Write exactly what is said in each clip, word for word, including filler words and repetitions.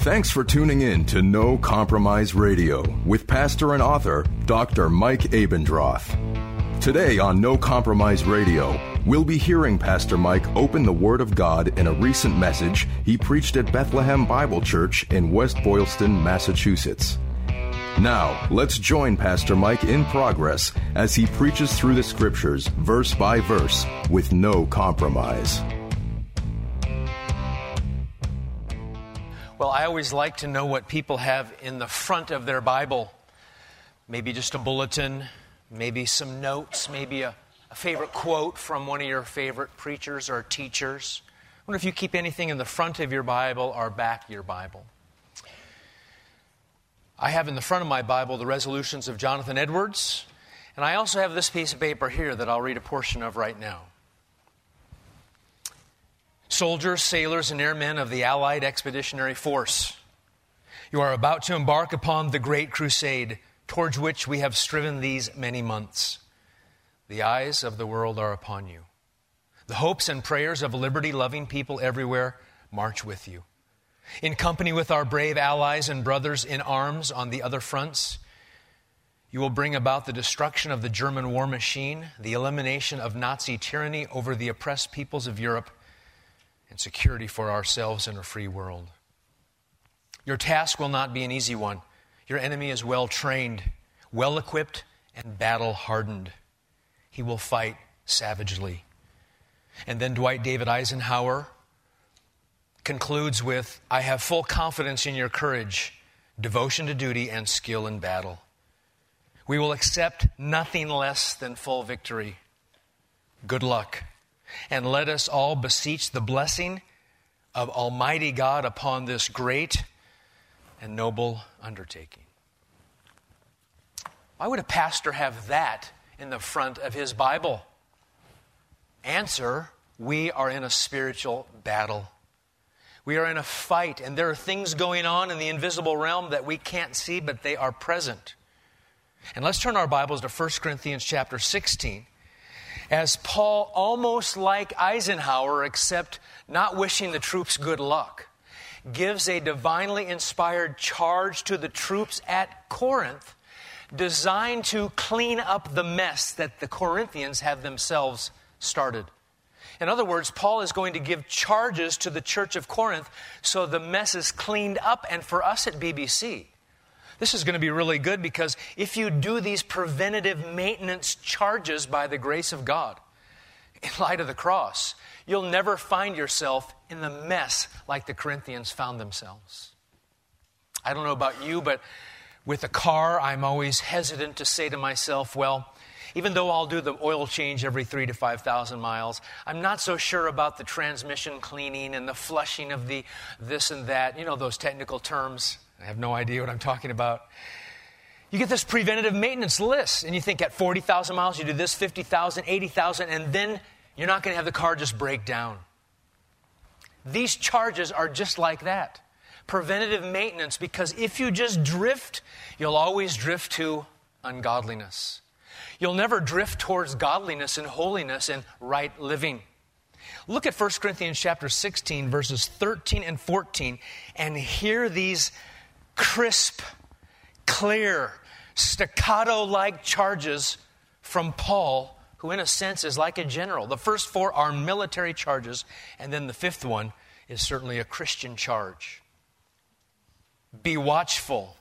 Thanks for tuning in to No Compromise Radio with pastor and author Doctor Mike Abendroth. Today on No Compromise Radio, we'll be hearing Pastor Mike open the Word of God in a recent message he preached at Bethlehem Bible Church in West Boylston, Massachusetts. Now, let's join Pastor Mike in progress as he preaches through the Scriptures, verse by verse, with no compromise. Well, I always like to know what people have in the front of their Bible. Maybe just a bulletin, maybe some notes, maybe a, a favorite quote from one of your favorite preachers or teachers. I wonder if you keep anything in the front of your Bible or back of your Bible. I have in the front of my Bible the resolutions of Jonathan Edwards, and I also have this piece of paper here that I'll read a portion of right now. Soldiers, sailors, and airmen of the Allied Expeditionary Force, you are about to embark upon the great crusade towards which we have striven these many months. The eyes of the world are upon you. The hopes and prayers of liberty-loving people everywhere march with you. In company with our brave allies and brothers in arms on the other fronts, you will bring about the destruction of the German war machine, the elimination of Nazi tyranny over the oppressed peoples of Europe, and security for ourselves in a free world. Your task will not be an easy one. Your enemy is well trained, well equipped, and battle hardened. He will fight savagely. And then Dwight David Eisenhower concludes with, I have full confidence in your courage, devotion to duty, and skill in battle. We will accept nothing less than full victory. Good luck. And let us all beseech the blessing of Almighty God upon this great and noble undertaking. Why would a pastor have that in the front of his Bible? Answer, we are in a spiritual battle. We are in a fight, and there are things going on in the invisible realm that we can't see, but they are present. And let's turn our Bibles to First Corinthians chapter sixteen. As Paul, almost like Eisenhower, except not wishing the troops good luck, gives a divinely inspired charge to the troops at Corinth designed to clean up the mess that the Corinthians have themselves started. In other words, Paul is going to give charges to the church of Corinth so the mess is cleaned up. And for us at B B C, this is going to be really good, because if you do these preventative maintenance charges by the grace of God, in light of the cross, you'll never find yourself in the mess like the Corinthians found themselves. I don't know about you, but with a car, I'm always hesitant to say to myself, well, even though I'll do the oil change every three to five thousand miles, I'm not so sure about the transmission cleaning and the flushing of the this and that. You know those technical terms. I have no idea what I'm talking about. You get this preventative maintenance list, and you think at forty thousand miles, you do this, fifty thousand, eighty thousand, and then you're not going to have the car just break down. These charges are just like that. Preventative maintenance, because if you just drift, you'll always drift to ungodliness. You'll never drift towards godliness and holiness and right living. Look at First Corinthians chapter sixteen, verses thirteen and fourteen, and hear these crisp, clear, staccato-like charges from Paul, who in a sense is like a general. The first four are military charges, and then the fifth one is certainly a Christian charge. Be watchful.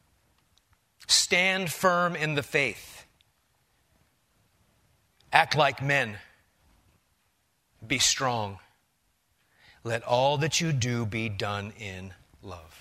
Stand firm in the faith. Act like men. Be strong. Let all that you do be done in love.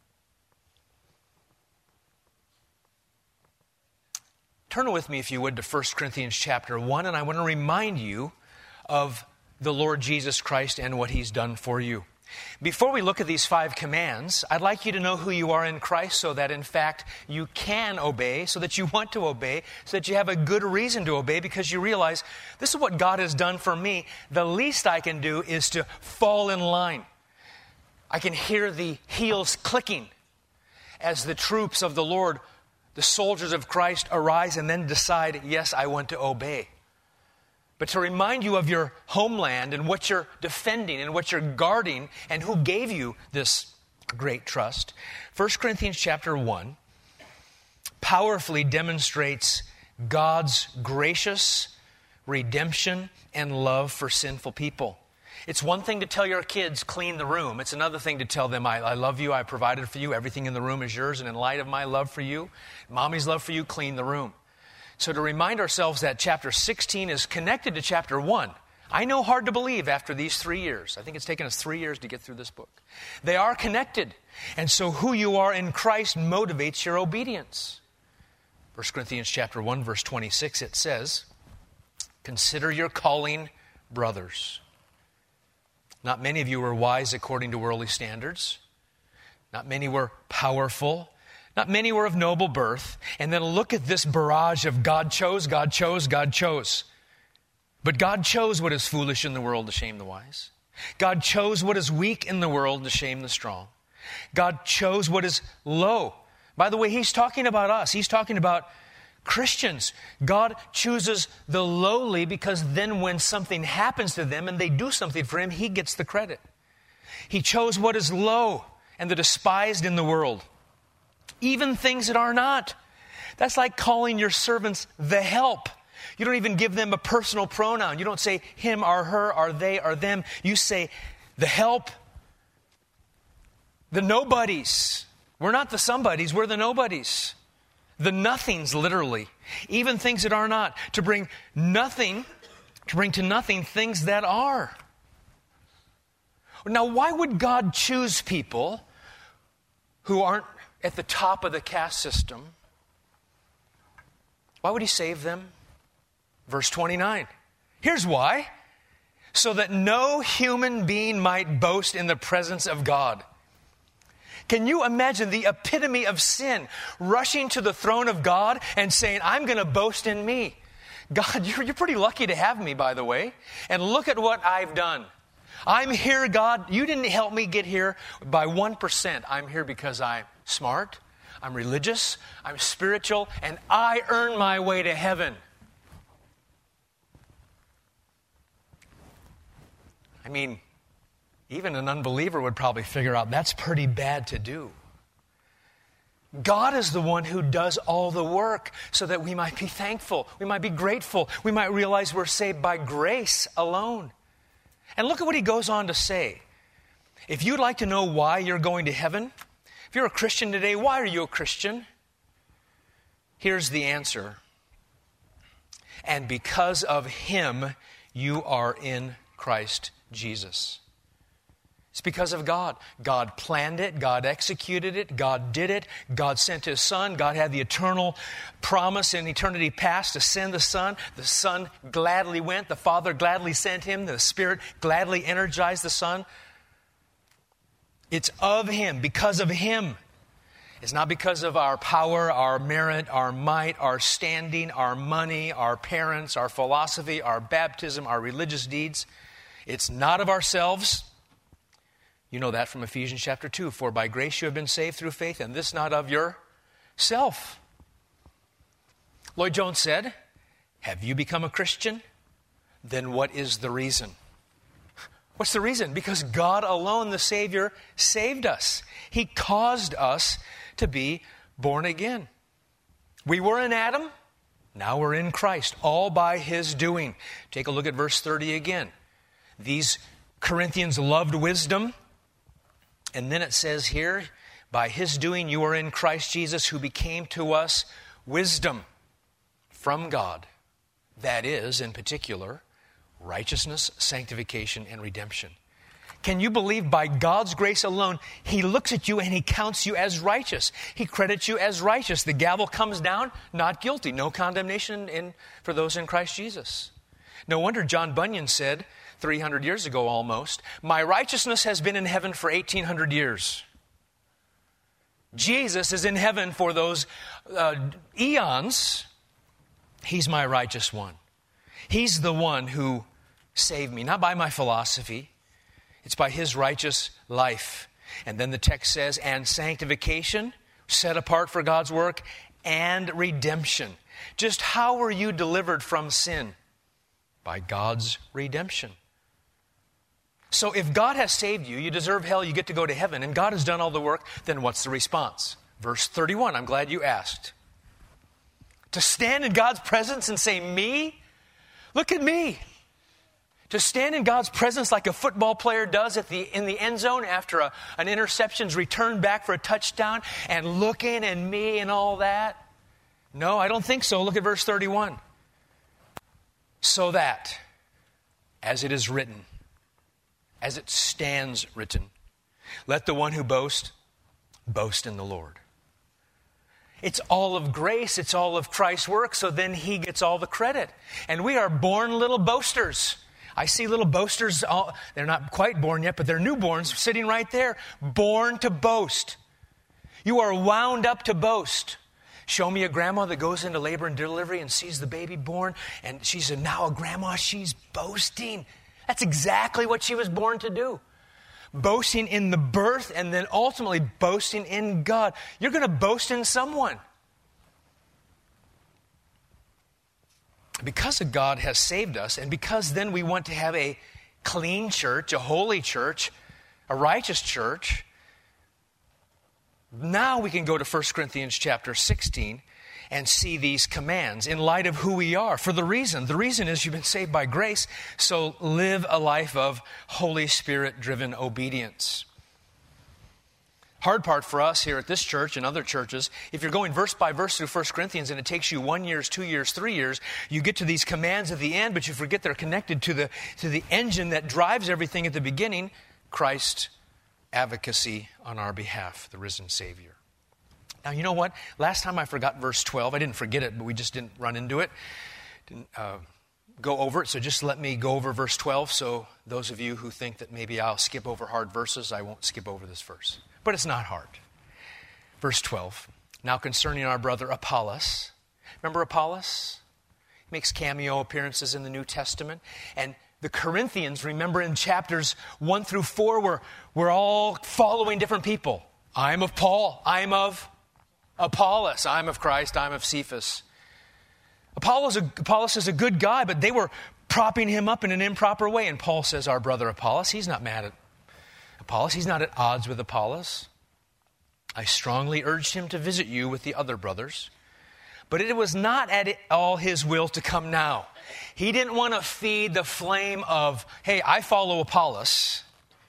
Turn with me, if you would, to First Corinthians chapter one, and I want to remind you of the Lord Jesus Christ and what He's done for you. Before we look at these five commands, I'd like you to know who you are in Christ, so that in fact you can obey, so that you want to obey, so that you have a good reason to obey, because you realize this is what God has done for me. The least I can do is to fall in line. I can hear the heels clicking as the troops of the Lord, the soldiers of Christ, arise and then decide, yes, I want to obey. But to remind you of your homeland and what you're defending and what you're guarding and who gave you this great trust. First Corinthians chapter one powerfully demonstrates God's gracious redemption and love for sinful people. It's one thing to tell your kids, clean the room. It's another thing to tell them, I, I love you, I provided for you, everything in the room is yours, and in light of my love for you, mommy's love for you, clean the room. So to remind ourselves that chapter sixteen is connected to chapter one, I know hard to believe after these three years. I think it's taken us three years to get through this book. They are connected. And so who you are in Christ motivates your obedience. First Corinthians chapter one, verse twenty-six, it says, consider your calling, brothers. Not many of you were wise according to worldly standards. Not many were powerful. Not many were of noble birth. And then look at this barrage of God chose, God chose, God chose. But God chose what is foolish in the world to shame the wise. God chose what is weak in the world to shame the strong. God chose what is low. By the way, He's talking about us. He's talking about Christians. God chooses the lowly because then when something happens to them and they do something for Him, He gets the credit. He chose what is low and the despised in the world, even things that are not. That's like calling your servants the help. You don't even give them a personal pronoun. You don't say him or her or they or them. You say the help, the nobodies. We're not the somebodies, we're the nobodies. The nothings, literally. Even things that are not. To bring nothing, to bring to nothing things that are. Now, why would God choose people who aren't at the top of the caste system? Why would He save them? Verse twenty-nine. Here's why. So that no human being might boast in the presence of God. Can you imagine the epitome of sin rushing to the throne of God and saying, I'm going to boast in me? God, you're, you're pretty lucky to have me, by the way. And look at what I've done. I'm here, God. You didn't help me get here by one percent. I'm here because I'm smart, I'm religious, I'm spiritual, and I earn my way to heaven. I mean, even an unbeliever would probably figure out that's pretty bad to do. God is the one who does all the work so that we might be thankful, we might be grateful, we might realize we're saved by grace alone. And look at what He goes on to say. If you'd like to know why you're going to heaven, if you're a Christian today, why are you a Christian? Here's the answer. And because of Him, you are in Christ Jesus. It's because of God. God planned it. God executed it. God did it. God sent His Son. God had the eternal promise in eternity past to send the Son. The Son gladly went. The Father gladly sent Him. The Spirit gladly energized the Son. It's of Him, because of Him. It's not because of our power, our merit, our might, our standing, our money, our parents, our philosophy, our baptism, our religious deeds. It's not of ourselves. You know that from Ephesians chapter two. For by grace you have been saved through faith, and this not of yourself. Lloyd Jones said, have you become a Christian? Then what is the reason? What's the reason? Because God alone, the Savior, saved us. He caused us to be born again. We were in Adam, now we're in Christ, all by His doing. Take a look at verse thirty again. These Corinthians loved wisdom. And then it says here, by His doing you are in Christ Jesus, who became to us wisdom from God. That is, in particular, righteousness, sanctification, and redemption. Can you believe by God's grace alone, He looks at you and He counts you as righteous. He credits you as righteous. The gavel comes down, not guilty. No condemnation in, for those in Christ Jesus. No wonder John Bunyan said, three hundred years ago almost, my righteousness has been in heaven for eighteen hundred years. Jesus is in heaven for those uh, eons. He's my righteous one. He's the one who saved me, not by my philosophy. It's by His righteous life. And then the text says, and sanctification, set apart for God's work, and redemption. Just how were you delivered from sin? By God's redemption. So if God has saved you, you deserve hell, you get to go to heaven, and God has done all the work, then what's the response? Verse thirty-one, I'm glad you asked. To stand in God's presence and say, me? Look at me. To stand in God's presence like a football player does at the, in the end zone after a, an interception's returned back for a touchdown and looking at me and all that? No, I don't think so. Look at verse thirty-one. So that, as it is written, as it stands written, let the one who boasts, boast in the Lord. It's all of grace. It's all of Christ's work. So then he gets all the credit. And we are born little boasters. I see little boasters. All, they're not quite born yet, but they're newborns sitting right there. Born to boast. You are wound up to boast. Show me a grandma that goes into labor and delivery and sees the baby born. And she's a, now a grandma. She's boasting. That's exactly what she was born to do. Boasting in the birth and then ultimately boasting in God. You're going to boast in someone. Because of God has saved us, and because then we want to have a clean church, a holy church, a righteous church, now we can go to First Corinthians chapter sixteen and see these commands in light of who we are. For the reason, the reason is you've been saved by grace, so live a life of Holy Spirit-driven obedience. Hard part for us here at this church and other churches, if you're going verse by verse through First Corinthians and it takes you one year, two years, three years, you get to these commands at the end, but you forget they're connected to the, to the engine that drives everything at the beginning, Christ's advocacy on our behalf, the risen Savior. Now, you know what? Last time I forgot verse twelve. I didn't forget it, but we just didn't run into it. Didn't uh, go over it, so just let me go over verse twelve. So those of you who think that maybe I'll skip over hard verses, I won't skip over this verse. But it's not hard. Verse twelve. Now concerning our brother Apollos. Remember Apollos? He makes cameo appearances in the New Testament. And the Corinthians, remember in chapters one through four, we're, we're all following different people. I'm of Paul. I'm of Apollos. I'm of Christ. I'm of Cephas. Apollos, Apollos is a good guy, but they were propping him up in an improper way. And Paul says, our brother Apollos, he's not mad at Apollos. He's not at odds with Apollos. I strongly urged him to visit you with the other brothers. But it was not at all his will to come now. He didn't want to feed the flame of, hey, I follow Apollos.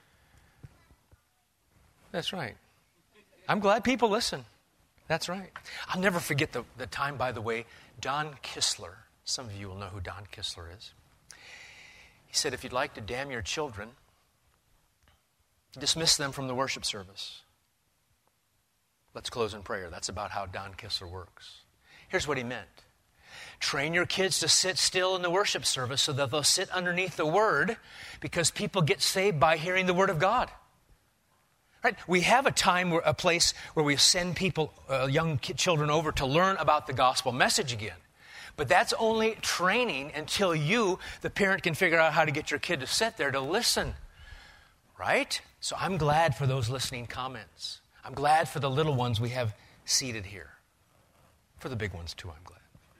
That's right. I'm glad people listen. That's right. I'll never forget the, the time, by the way, Don Kistler, some of you will know who Don Kistler is. He said, if you'd like to damn your children, dismiss them from the worship service. Let's close in prayer. That's about how Don Kistler works. Here's what he meant. Train your kids to sit still in the worship service so that they'll sit underneath the Word, because people get saved by hearing the Word of God. Right? We have a time, where, a place where we send people, uh, young children over to learn about the gospel message again. But that's only training until you, the parent, can figure out how to get your kid to sit there to listen. Right? So I'm glad for those listening comments. I'm glad for the little ones we have seated here. For the big ones too, I'm glad.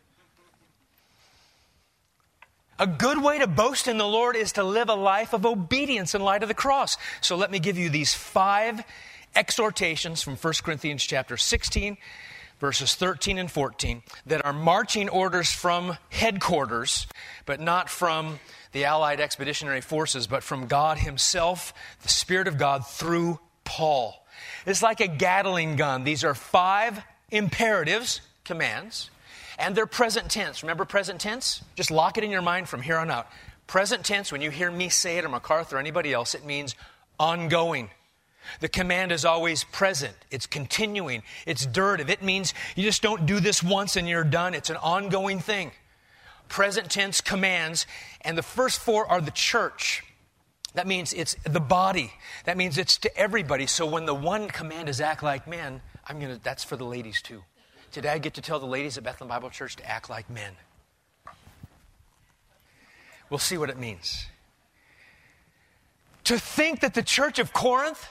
A good way to boast in the Lord is to live a life of obedience in light of the cross. So let me give you these five exhortations from First Corinthians chapter sixteen, verses thirteen and fourteen, that are marching orders from headquarters, but not from the Allied Expeditionary Forces, but from God himself, the Spirit of God, through Paul. It's like a Gatling gun. These are five imperatives, commands, and they're present tense. Remember present tense? Just lock it in your mind from here on out. Present tense, when you hear me say it or MacArthur or anybody else, it means ongoing. The command is always present. It's continuing. It's durative. It means you just don't do this once and you're done. It's an ongoing thing. Present tense commands, and the first four are the church. That means it's the body. That means it's to everybody. So when the one command is act like men, I'm gonna. That's for the ladies too. Today I get to tell the ladies at Bethlehem Bible Church to act like men. We'll see what it means. To think that the church of Corinth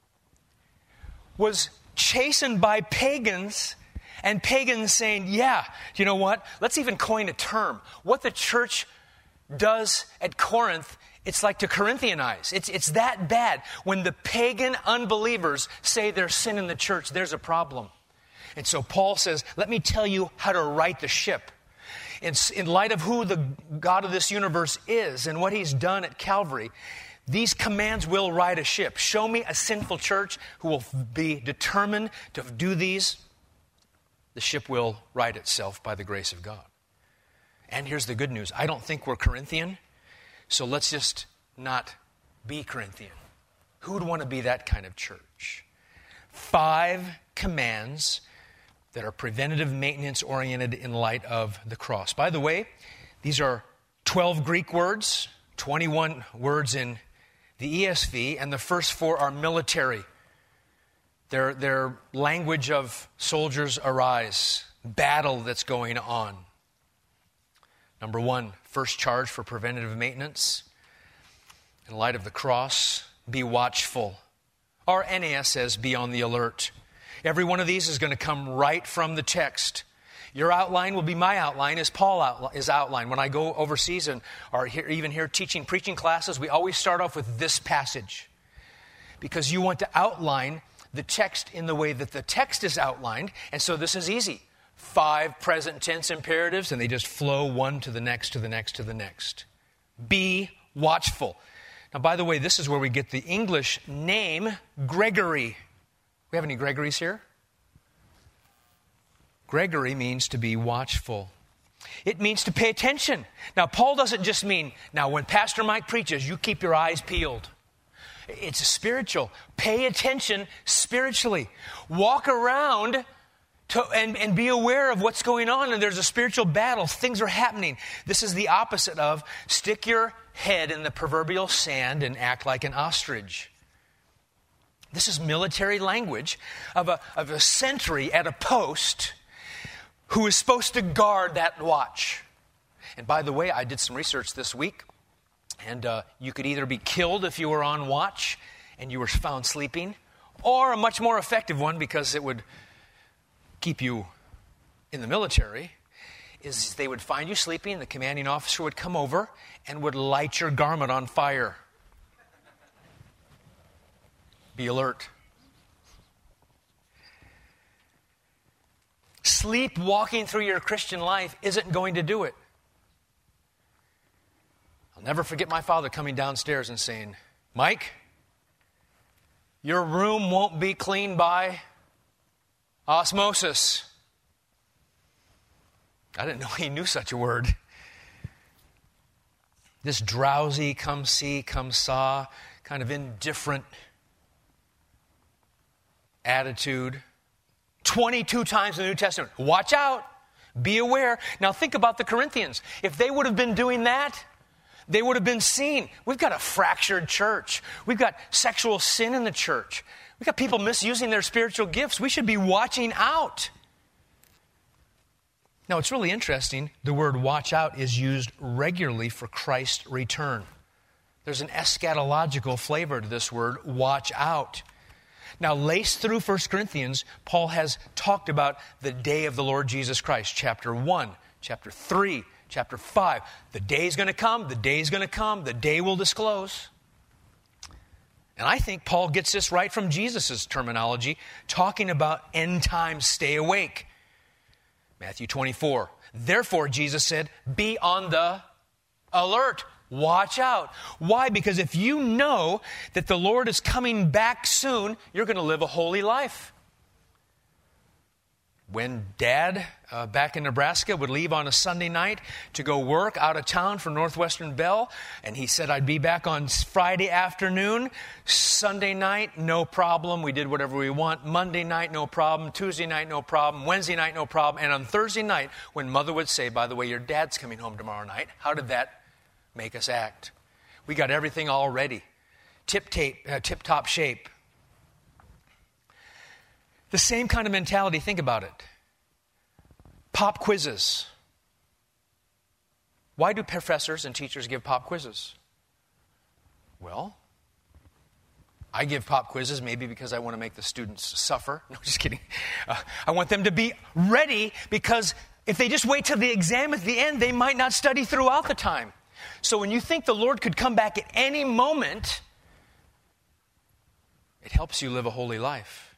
was chastened by pagans, and pagans saying, yeah, you know what? Let's even coin a term. What the church does at Corinth It's like to Corinthianize. It's, it's that bad. When the pagan unbelievers say there's sin in the church, there's a problem. And so Paul says, let me tell you how to right the ship. In, in light of who the God of this universe is and what he's done at Calvary, these commands will right a ship. Show me a sinful church who will be determined to do these. The ship will right itself by the grace of God. And here's the good news. I don't think we're Corinthian, so let's just not be Corinthian. Who would want to be that kind of church? Five commands that are preventative maintenance oriented in light of the cross. By the way, these are twelve Greek words, twenty-one words in the E S V, and the first four are military. They're, they're language of soldiers arise, battle that's going on. Number one, first charge for preventative maintenance. In light of the cross, be watchful. Our N A S says be on the alert. Every one of these is going to come right from the text. Your outline will be my outline as Paul outli- is outlined. When I go overseas and or here, even here teaching, preaching classes, we always start off with this passage. Because you want to outline the text in the way that the text is outlined. And so this is easy. Five present tense imperatives, and they just flow one to the next, to the next, to the next. Be watchful. Now, by the way, this is where we get the English name Gregory. We have any Gregories here? Gregory means to be watchful. It means to pay attention. Now, Paul doesn't just mean, now when Pastor Mike preaches, you keep your eyes peeled. It's a spiritual. Pay attention spiritually. Walk around to, and, and be aware of what's going on. And there's a spiritual battle. Things are happening. This is the opposite of stick your head in the proverbial sand and act like an ostrich. This is military language of a, of a sentry at a post who is supposed to guard that watch. And by the way, I did some research this week, and uh, you could either be killed if you were on watch and you were found sleeping, or a much more effective one, because it would keep you in the military, is they would find you sleeping, the commanding officer would come over and would light your garment on fire. Be alert. Sleepwalking through your Christian life isn't going to do it. I'll never forget my father coming downstairs and saying, Mike, your room won't be cleaned by osmosis. I didn't know he knew such a word. This drowsy, come see, come saw, kind of indifferent attitude. twenty-two times in the New Testament. Watch out. Be aware. Now think about the Corinthians. If they would have been doing that, they would have been seen. We've got a fractured church. We've got sexual sin in the church. We've got people misusing their spiritual gifts. We should be watching out. Now, it's really interesting. The word watch out is used regularly for Christ's return. There's an eschatological flavor to this word, watch out. Now, laced through First Corinthians, Paul has talked about the day of the Lord Jesus Christ. Chapter one, chapter three, chapter five. The day is going to come, the day is going to come, the day will disclose. And I think Paul gets this right from Jesus' terminology, talking about end times, stay awake. Matthew twenty-four. Therefore, Jesus said, be on the alert. Watch out. Why? Because if you know that the Lord is coming back soon, you're going to live a holy life. When Dad, uh, back in Nebraska, would leave on a Sunday night to go work out of town for Northwestern Bell, and he said, I'd be back on Friday afternoon. Sunday night, no problem. We did whatever we want. Monday night, no problem. Tuesday night, no problem. Wednesday night, no problem. And on Thursday night, when Mother would say, by the way, your dad's coming home tomorrow night, how did that make us act? We got everything all ready. Tip-tape, uh, tip-top shape. The same kind of mentality, think about it. Pop quizzes. Why do professors and teachers give pop quizzes? Well, I give pop quizzes maybe because I want to make the students suffer. No, just kidding. Uh, I want them to be ready, because if they just wait till the exam at the end, they might not study throughout the time. So when you think the Lord could come back at any moment, it helps you live a holy life.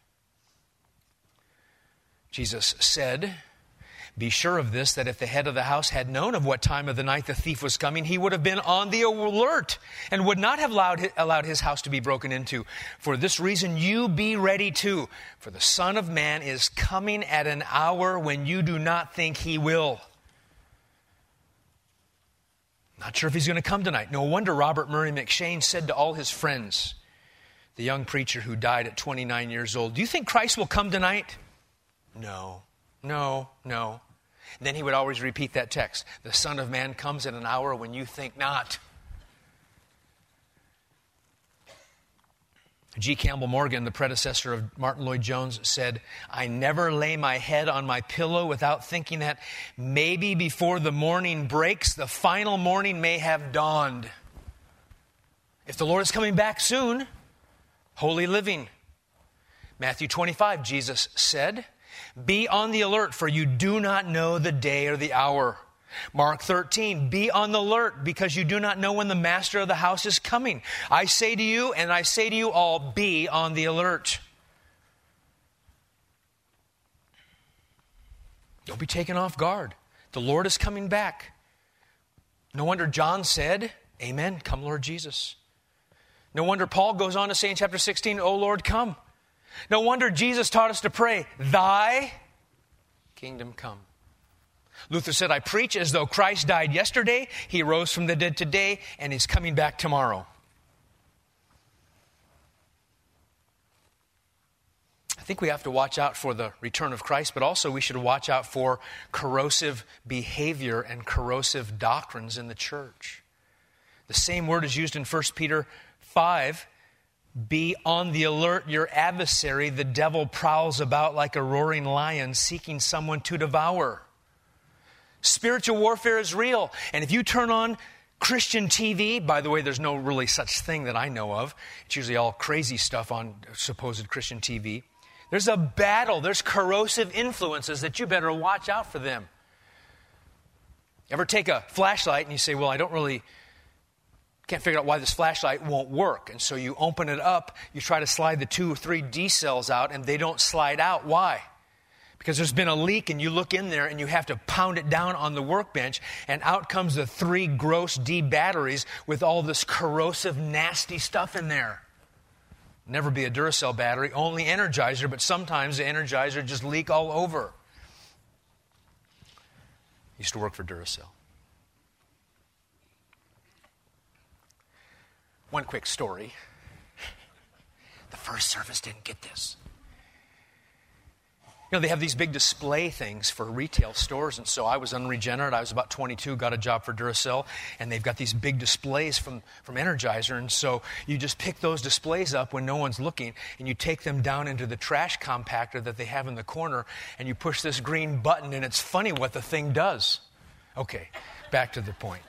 Jesus said, "Be sure of this, that if the head of the house had known of what time of the night the thief was coming, he would have been on the alert and would not have allowed, allowed his house to be broken into. For this reason, you be ready too. For the Son of Man is coming at an hour when you do not think he will." Not sure if he's going to come tonight. No wonder Robert Murray McShane said to all his friends, the young preacher who died at twenty-nine years old, "Do you think Christ will come tonight?" No. No, no. And then he would always repeat that text. The Son of Man comes at an hour when you think not. G. Campbell Morgan, the predecessor of Martin Lloyd-Jones, said, "I never lay my head on my pillow without thinking that maybe before the morning breaks, the final morning may have dawned." If the Lord is coming back soon, holy living. Matthew twenty-five, Jesus said, "Be on the alert, for you do not know the day or the hour." Mark thirteen, "Be on the alert, because you do not know when the master of the house is coming. I say to you, and I say to you all, be on the alert." Don't be taken off guard. The Lord is coming back. No wonder John said, "Amen, come Lord Jesus." No wonder Paul goes on to say in chapter sixteen, "O Lord, come." No wonder Jesus taught us to pray, "Thy kingdom come." Luther said, "I preach as though Christ died yesterday, he rose from the dead today, and he's coming back tomorrow." I think we have to watch out for the return of Christ, but also we should watch out for corrosive behavior and corrosive doctrines in the church. The same word is used in First Peter five. "Be on the alert, your adversary, the devil, prowls about like a roaring lion, seeking someone to devour." Spiritual warfare is real. And if you turn on Christian T V, by the way, there's no really such thing that I know of. It's usually all crazy stuff on supposed Christian T V. There's a battle. There's corrosive influences that you better watch out for them. Ever take a flashlight and you say, "Well, I don't really... can't figure out why this flashlight won't work." And so you open it up, you try to slide the two or three D cells out, and they don't slide out. Why? Because there's been a leak, and you look in there, and you have to pound it down on the workbench, and out comes the three gross D batteries with all this corrosive, nasty stuff in there. Never be a Duracell battery, only Energizer, but sometimes the Energizer just leak all over. Used to work for Duracell. One quick story. The first service didn't get this. You know, they have these big display things for retail stores, and so I was unregenerate. I was about twenty-two, got a job for Duracell, and they've got these big displays from, from Energizer, and so you just pick those displays up when no one's looking, and you take them down into the trash compactor that they have in the corner, and you push this green button, and it's funny what the thing does. Okay, back to the point.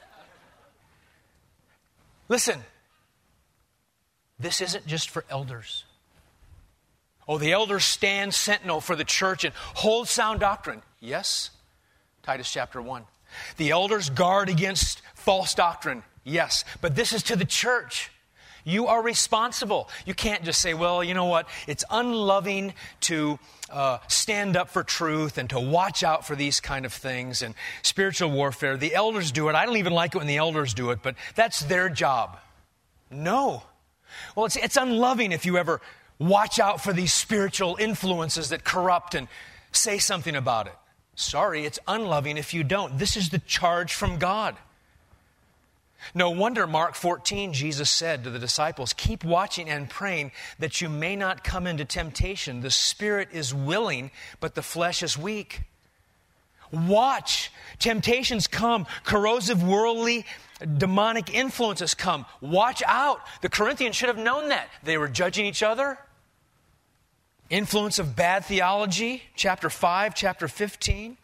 Listen. This isn't just for elders. Oh, the elders stand sentinel for the church and hold sound doctrine. Yes, Titus chapter one. The elders guard against false doctrine. Yes, but this is to the church. You are responsible. You can't just say, "Well, you know what? It's unloving to uh, stand up for truth and to watch out for these kind of things and spiritual warfare. The elders do it. I don't even like it when the elders do it, but that's their job." No. Well, it's, it's unloving if you ever watch out for these spiritual influences that corrupt and say something about it. Sorry, it's unloving if you don't. This is the charge from God. No wonder Mark fourteen, Jesus said to the disciples, "Keep watching and praying that you may not come into temptation. The spirit is willing, but the flesh is weak." Watch. Temptations come. Corrosive, worldly, demonic influences come. Watch out. The Corinthians should have known that. They were judging each other. Influence of bad theology, chapter five, chapter fifteen.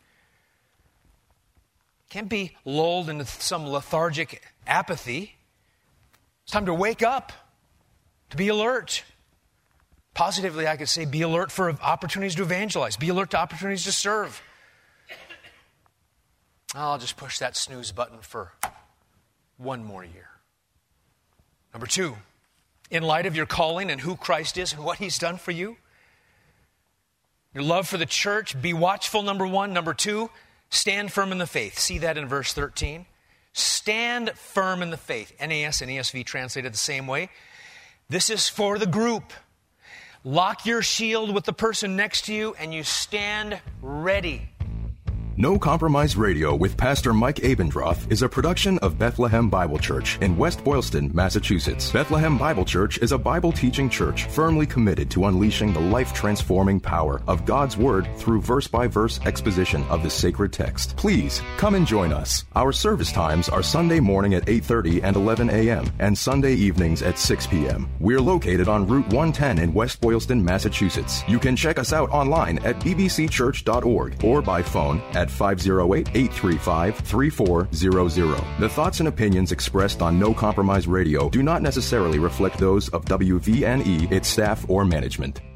Can't be lulled into some lethargic apathy. It's time to wake up, to be alert. Positively, I could say be alert for opportunities to evangelize. Be alert to opportunities to serve. I'll just push that snooze button for one more year. Number two, in light of your calling and who Christ is and what he's done for you, your love for the church, be watchful, number one. Number two, stand firm in the faith. See that in verse thirteen. Stand firm in the faith. N A S and E S V translated the same way. This is for the group. Lock your shield with the person next to you and you stand ready. No Compromise Radio with Pastor Mike Abendroth is a production of Bethlehem Bible Church in West Boylston, Massachusetts. Bethlehem Bible Church is a Bible-teaching church firmly committed to unleashing the life-transforming power of God's Word through verse-by-verse exposition of the sacred text. Please, come and join us. Our service times are Sunday morning at eight thirty and eleven a.m. and Sunday evenings at six p.m. We're located on Route one ten in West Boylston, Massachusetts. You can check us out online at b b c church dot org or by phone at five oh eight, eight three five, three four zero zero. The thoughts and opinions expressed on No Compromise Radio do not necessarily reflect those of W V N E, its staff, or management.